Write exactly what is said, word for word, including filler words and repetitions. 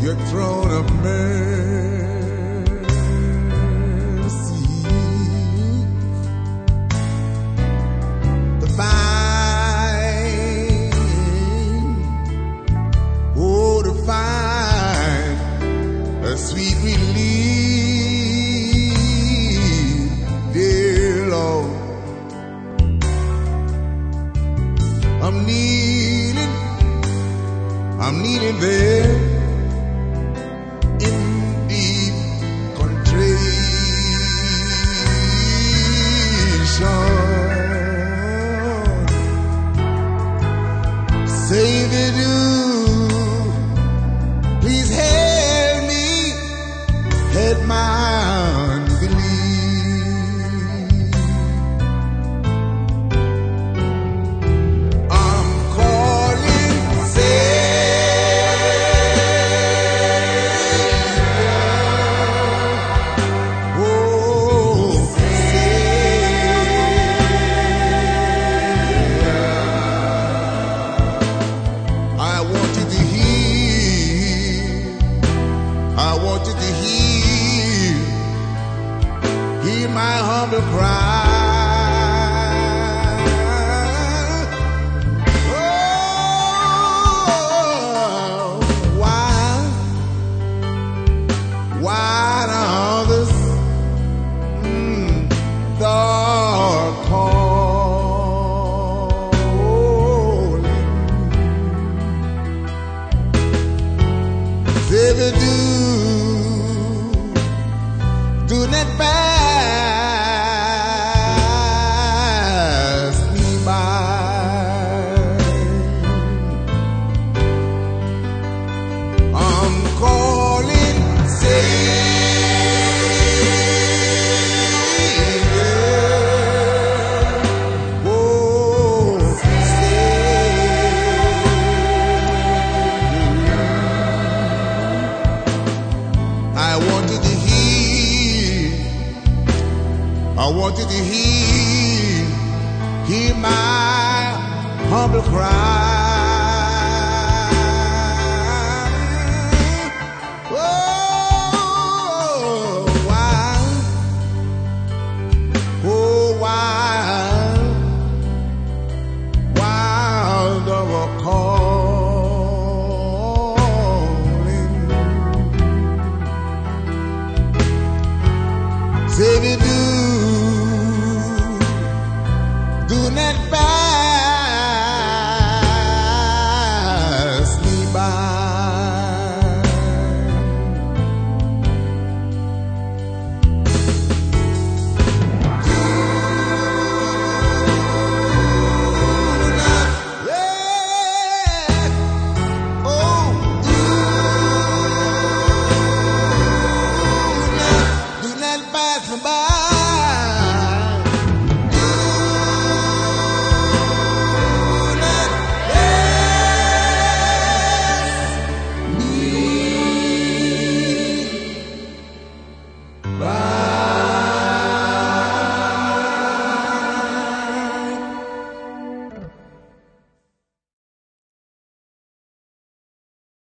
your throne of mercy. To find, oh, to find a sweet relief, dear Lord. I'm kneeling, I'm kneeling there in deep contrition. Savior, do please help me, help my unbelief. I'm calling Savior, oh Savior, I want you to heal, I want you to heal, hear my humble cry. Oh, why, why do others mm, thou calling? Savior, do do not pass me by. I'm calling Savior, oh Savior, I want you to heal, I want you to heal, hear my humble cry.